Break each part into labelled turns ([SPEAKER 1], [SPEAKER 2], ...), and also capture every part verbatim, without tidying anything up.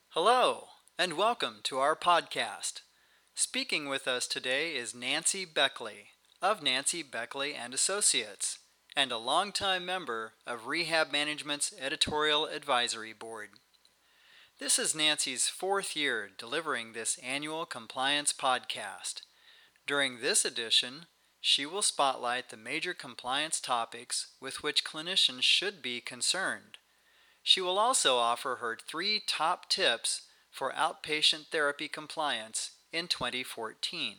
[SPEAKER 1] Hello, and welcome to our podcast. Speaking with us today is Nancy Beckley of Nancy Beckley and Associates, and a longtime member of Rehab Management's Editorial Advisory Board. This is Nancy's fourth year delivering this annual compliance podcast. During this edition, she will spotlight the major compliance topics with which clinicians should be concerned. She will also offer her three top tips for outpatient therapy compliance in twenty fourteen.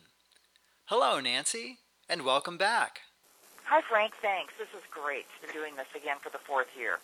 [SPEAKER 1] Hello, Nancy, and welcome back.
[SPEAKER 2] Hi, Frank. Thanks. This is great to be doing this again for the fourth year.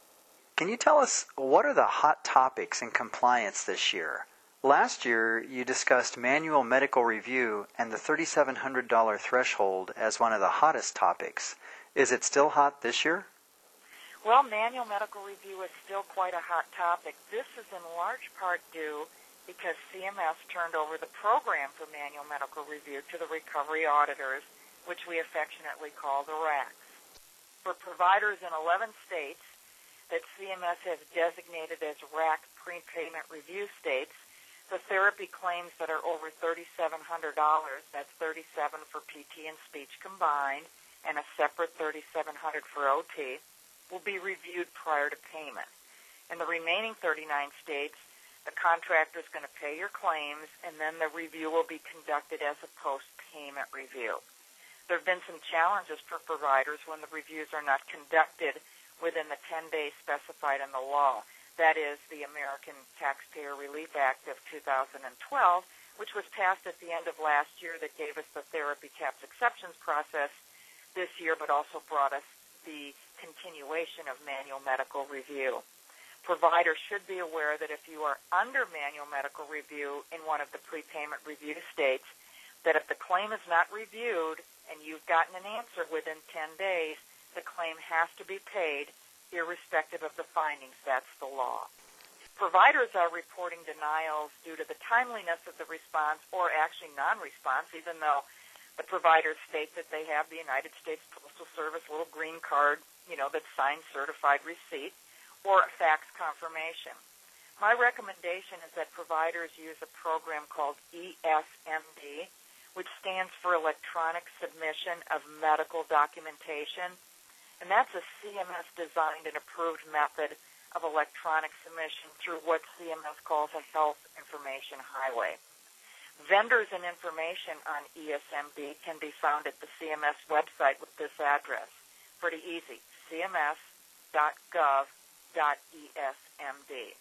[SPEAKER 1] Can you tell us what are the hot topics in compliance this year? Last year, you discussed manual medical review and the three thousand seven hundred dollars threshold as one of the hottest topics. Is it still hot this year?
[SPEAKER 2] Well, manual medical review is still quite a hot topic. This is in large part due because C M S turned over the program for manual medical review to the recovery auditors, which we affectionately call the R A Cs. For providers in eleven states that C M S has designated as R A C prepayment review states, the therapy claims that are over three thousand seven hundred dollars, that's thirty-seven dollars for P T and speech combined, and a separate three thousand seven hundred dollars for O T, will be reviewed prior to payment. In the remaining thirty-nine states, the contractor is going to pay your claims, and then the review will be conducted as a post-payment review. There have been some challenges for providers when the reviews are not conducted within the ten days specified in the law. That is the American Taxpayer Relief Act of two thousand twelve, which was passed at the end of last year, that gave us the therapy caps exceptions process this year, but also brought us the continuation of manual medical review. Providers should be aware that if you are under manual medical review in one of the prepayment review states, that if the claim is not reviewed and you've gotten an answer within ten days, the claim has to be paid irrespective of the findings. That's the law. Providers are reporting denials due to the timeliness of the response, or actually non-response, even though the providers state that they have the United States Postal Service little green card, you know, that's signed certified receipt, or a fax confirmation. My recommendation is that providers use a program called E S M D, which stands for Electronic Submission of Medical Documentation, and that's a C M S-designed and approved method of electronic submission through what C M S calls a health information highway. Vendors and information on E S M D can be found at the C M S website with this address. Pretty easy, c m s dot gov dot e s m d.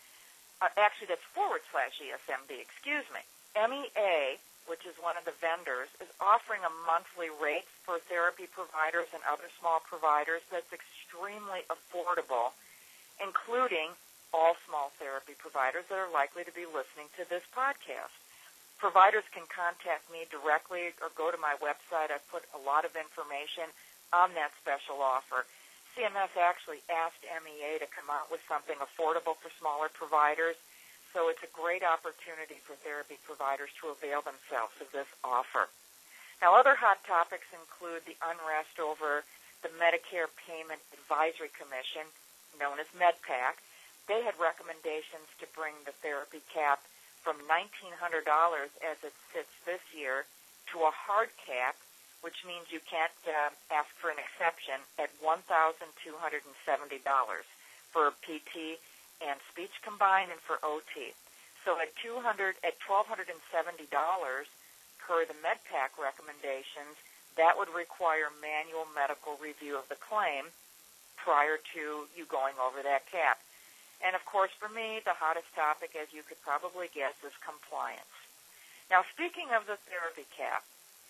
[SPEAKER 2] Uh, actually, that's forward slash E S M D, excuse me. M E A, which is one of the vendors, is offering a monthly rate for therapy providers and other small providers that's extremely affordable, including all small therapy providers that are likely to be listening to this podcast. Providers can contact me directly or go to my website. I've put a lot of information on that special offer. C M S actually asked M E A to come out with something affordable for smaller providers, so it's a great opportunity for therapy providers to avail themselves of this offer. Now, other hot topics include the unrest over the Medicare Payment Advisory Commission, known as MedPAC. They had recommendations to bring the therapy cap from nineteen hundred dollars as it sits this year to a hard cap, which means you can't uh, ask for an exception, at one thousand two hundred seventy dollars for P T and speech combined and for O T. So at two hundred at one thousand two hundred seventy dollars per the MedPAC recommendations, that would require manual medical review of the claim prior to you going over that cap. And, of course, for me, the hottest topic, as you could probably guess, is compliance. Now, speaking of the therapy cap,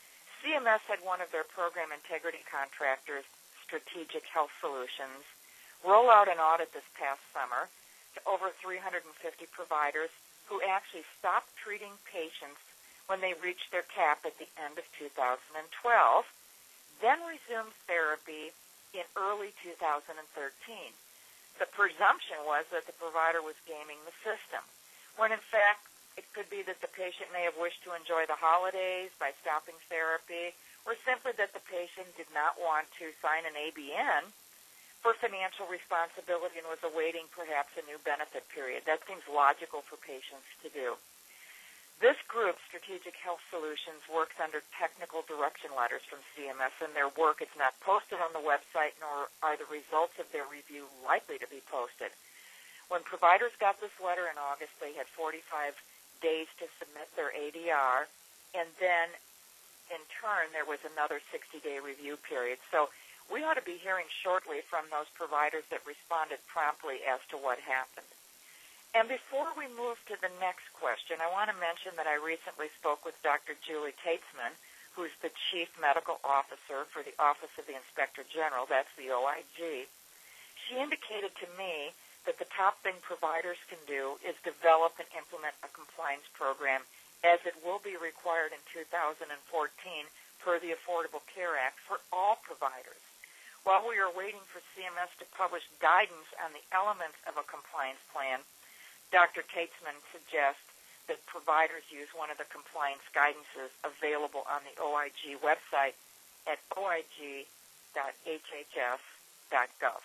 [SPEAKER 2] C M S had one of their program integrity contractors, Strategic Health Solutions, roll out an audit this past summer to over three hundred fifty providers who actually stopped treating patients when they reached their cap at the end of two thousand twelve, then resumed therapy in early two thousand thirteen. The presumption was that the provider was gaming the system, when in fact it could be that the patient may have wished to enjoy the holidays by stopping therapy, or simply that the patient did not want to sign an A B N for financial responsibility and was awaiting perhaps a new benefit period. That seems logical for patients to do. This group, Strategic Health Solutions, works under technical direction letters from C M S, and their work is not posted on the website, nor are the results of their review likely to be posted. When providers got this letter in August, they had forty-five days to submit their A D R, and then in turn there was another sixty-day review period. So we ought to be hearing shortly from those providers that responded promptly as to what happened. And before we move to the next question, I want to mention that I recently spoke with Doctor Julie Tatesman, who's the Chief Medical Officer for the Office of the Inspector General, that's the O I G. She indicated to me that the top thing providers can do is develop and implement a compliance program, as it will be required in two thousand fourteen per the Affordable Care Act for all providers. While we are waiting for C M S to publish guidance on the elements of a compliance plan, Doctor Tatesman suggests that providers use one of the compliance guidances available on the O I G website at o i g dot h h s dot gov.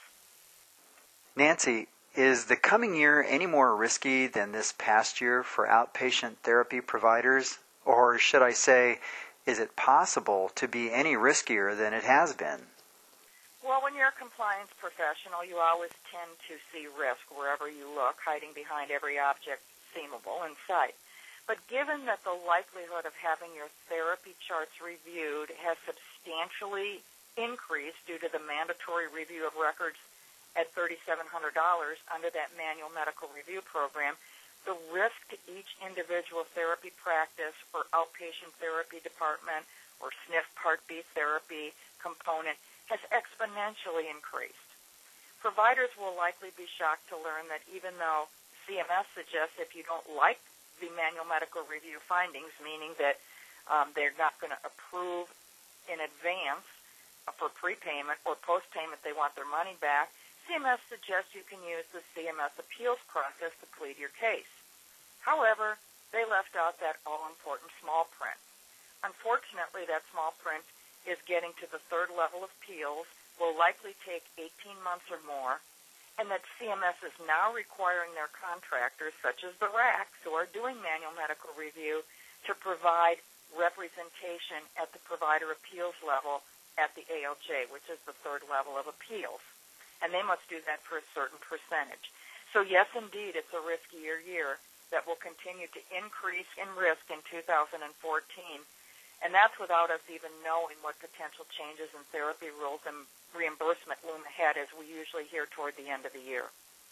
[SPEAKER 1] Nancy, is the coming year any more risky than this past year for outpatient therapy providers? Or should I say, is it possible to be any riskier than it has been?
[SPEAKER 2] Well, when you're a compliance professional, you always tend to see risk wherever you look, hiding behind every object seemable in sight. But given that the likelihood of having your therapy charts reviewed has substantially increased due to the mandatory review of records at three thousand seven hundred dollars under that manual medical review program, the risk to each individual therapy practice or outpatient therapy department or S N F Part B therapy component has exponentially increased. Providers will likely be shocked to learn that even though C M S suggests if you don't like the manual medical review findings, meaning that um, they're not going to approve in advance for prepayment or post-payment, they want their money back, C M S suggests you can use the C M S appeals process to plead your case. However, they left out that all-important small print. Unfortunately, that small print is getting to the third level of appeals, will likely take eighteen months or more, and that C M S is now requiring their contractors, such as the R A Cs, who are doing manual medical review, to provide representation at the provider appeals level at the A L J, which is the third level of appeals. And they must do that for a certain percentage. So yes, indeed, it's a riskier year that will continue to increase in risk in two thousand fourteen. And that's without us even knowing what potential changes in therapy rules and reimbursement loom ahead, as we usually hear toward the end of the year.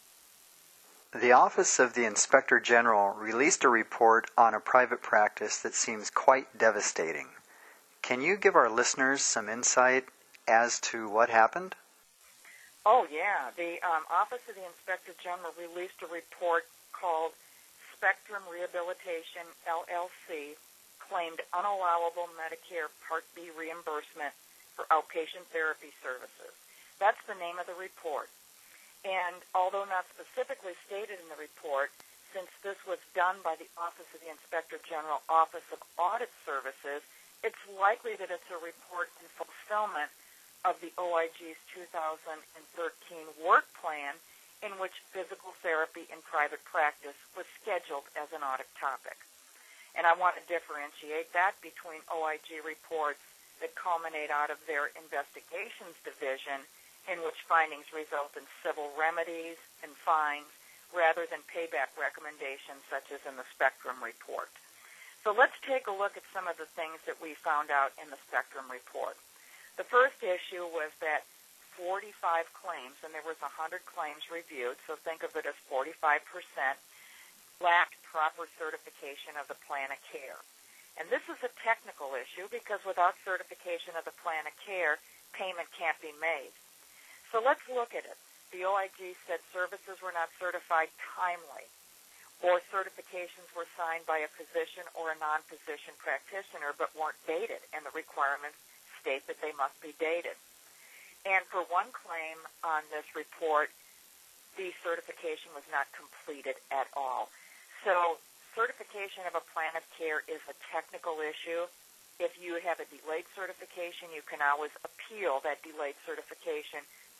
[SPEAKER 1] The Office of the Inspector General released a report on a private practice that seems quite devastating. Can you give our listeners some insight as to what happened?
[SPEAKER 2] Oh, yeah. The um, Office of the Inspector General released a report called Spectrum Rehabilitation, L L C, claimed unallowable Medicare Part B reimbursement for outpatient therapy services. That's the name of the report. And although not specifically stated in the report, since this was done by the Office of the Inspector General Office of Audit Services, it's likely that it's a report in fulfillment of the O I G's two thousand thirteen work plan, in which physical therapy in private practice was scheduled as an audit topic. And I want to differentiate that between O I G reports that culminate out of their investigations division, in which findings result in civil remedies and fines, rather than payback recommendations such as in the Spectrum report. So let's take a look at some of the things that we found out in the Spectrum report. The first issue was that forty-five claims, and there was one hundred claims reviewed, so think of it as forty-five percent, lacked proper certification of the plan of care. And this is a technical issue because without certification of the plan of care, payment can't be made. So let's look at it. The O I G said services were not certified timely, or certifications were signed by a physician or a non-physician practitioner but weren't dated, and the requirements state that they must be dated. And for one claim on this report, the certification was not completed at all. So certification of a plan of care is a technical issue. If you have a delayed certification, you can always appeal that delayed certification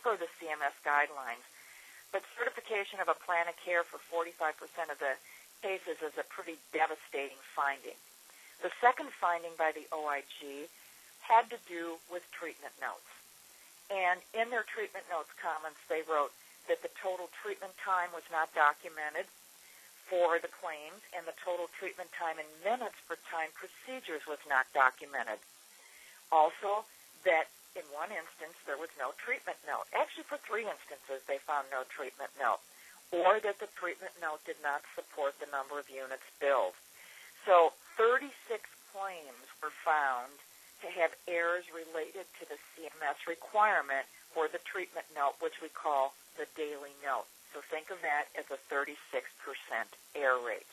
[SPEAKER 2] per the C M S guidelines. But certification of a plan of care for forty-five percent of the cases is a pretty devastating finding. The second finding by the O I G had to do with treatment notes. And in their treatment notes comments, they wrote that the total treatment time was not documented for the claims, and the total treatment time in minutes per time procedures was not documented. Also, that in one instance there was no treatment note. Actually, for three instances they found no treatment note, or that the treatment note did not support the number of units billed. So thirty-six claims were found to have errors related to the C M S requirement for the treatment note, which we call the daily note. So think of that as a thirty-six percent error rate.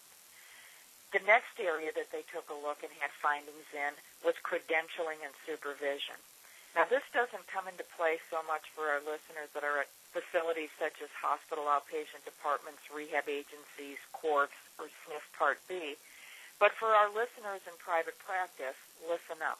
[SPEAKER 2] The next area that they took a look and had findings in was credentialing and supervision. Now, this doesn't come into play so much for our listeners that are at facilities such as hospital outpatient departments, rehab agencies, courts, or S N F Part B. But for our listeners in private practice, listen up.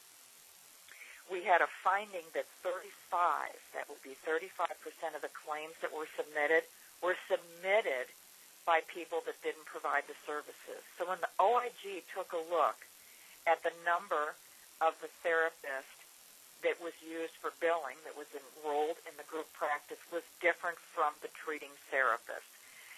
[SPEAKER 2] We had a finding that thirty-five, that would be thirty-five percent of the claims that were submitted, were submitted by people that didn't provide the services. So when the O I G took a look at the number of the therapists that was used for billing, that was enrolled in the group practice, was different from the treating therapist.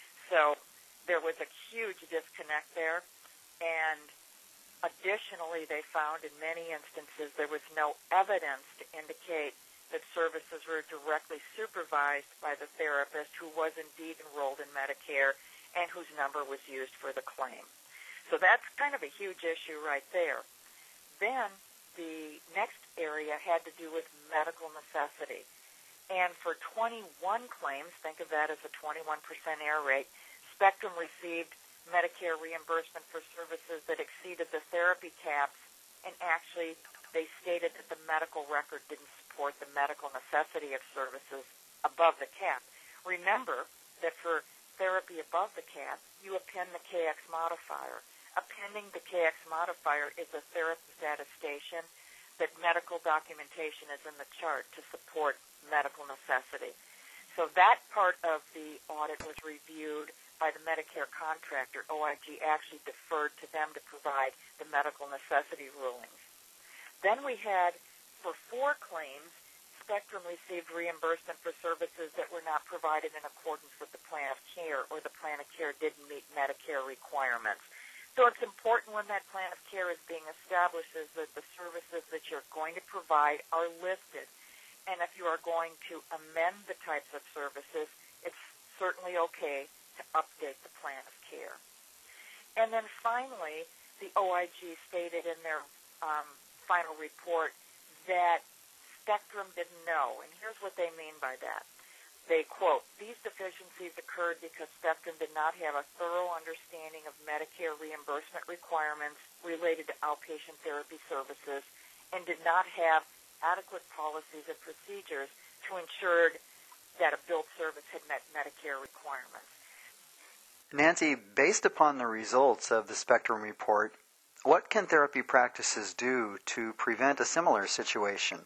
[SPEAKER 2] So there was a huge disconnect there, and additionally, they found in many instances there was no evidence to indicate that services were directly supervised by the therapist who was indeed enrolled in Medicare and whose number was used for the claim. So that's kind of a huge issue right there. Then the next area had to do with medical necessity. And for twenty-one claims, think of that as a twenty-one percent error rate, Spectrum received Medicare reimbursement for services that exceeded the therapy caps, and actually they stated that the medical record didn't support the medical necessity of services above the cap. Remember that for therapy above the cap, you append the K X modifier. Appending the K X modifier is a therapist attestation that medical documentation is in the chart to support medical necessity. So that part of the audit was reviewed by the Medicare contractor. O I G actually deferred to them to provide the medical necessity rulings. Then we had, for four claims, Spectrum received reimbursement for services that were not provided in accordance with the plan of care, or the plan of care didn't meet Medicare requirements. So it's important when that plan of care is being established is that the services that you're going to provide are listed. And if you are going to amend the types of services, it's certainly okay to update the plan of care. And then finally, the O I G stated in their um, final report that Spectrum didn't know. And here's what they mean by that. They quote, "These deficiencies occurred because Spectrum did not have a thorough understanding of Medicare reimbursement requirements related to outpatient therapy services and did not have adequate policies and procedures to ensure that a billed service had met Medicare requirements."
[SPEAKER 1] Nancy, based upon the results of the Spectrum report, what can therapy practices do to prevent a similar situation?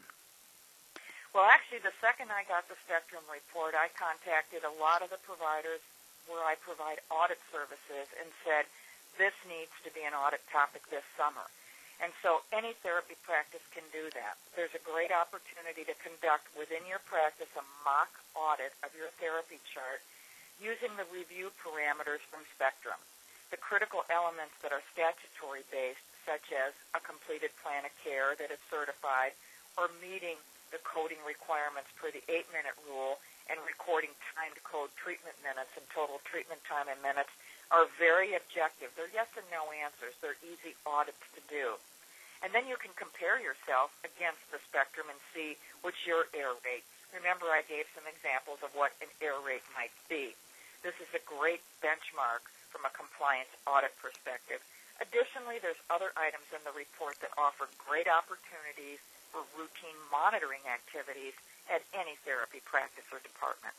[SPEAKER 2] Well, actually, the second I got the Spectrum report, I contacted a lot of the providers where I provide audit services and said, this needs to be an audit topic this summer. And so any therapy practice can do that. There's a great opportunity to conduct within your practice a mock audit of your therapy chart using the review parameters from Spectrum. The critical elements that are statutory-based, such as a completed plan of care that is certified, or meeting the coding requirements per the eight-minute rule and recording timed code treatment minutes and total treatment time in minutes, are very objective. They're yes and no answers. They're easy audits to do. And then you can compare yourself against the Spectrum and see what's your error rate. Remember, I gave some examples of what an error rate might be. This is a great benchmark from a compliance audit perspective. Additionally, there's other items in the report that offer great opportunities for routine monitoring activities at any therapy practice or department.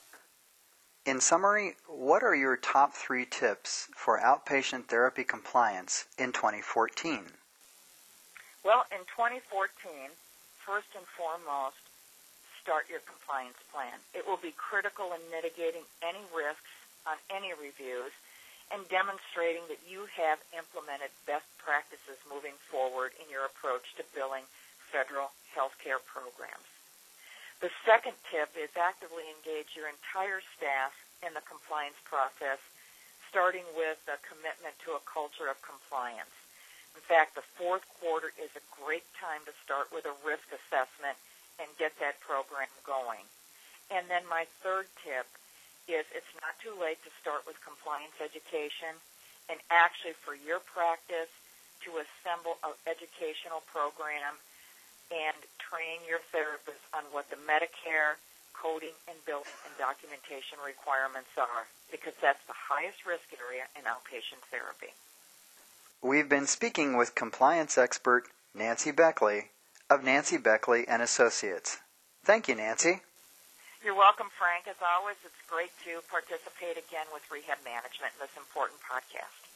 [SPEAKER 1] In summary, what are your top three tips for outpatient therapy compliance in twenty fourteen?
[SPEAKER 2] Well, in twenty fourteen, first and foremost, start your compliance plan. It will be critical in mitigating any risks on any reviews and demonstrating that you have implemented best practices moving forward in your approach to billing federal health care programs. The second tip is actively engage your entire staff in the compliance process, starting with a commitment to a culture of compliance. In fact, the fourth quarter is a great time to start with a risk assessment and get that program going. And then my third tip is it's not too late to start with compliance education and actually for your practice to assemble an educational program and train your therapists on what the Medicare coding and billing and documentation requirements are, because that's the highest risk area in outpatient therapy.
[SPEAKER 1] We've been speaking with compliance expert Nancy Beckley of Nancy Beckley and Associates. Thank you, Nancy.
[SPEAKER 2] You're welcome, Frank. As always, it's great to participate again with Rehab Management in this important podcast.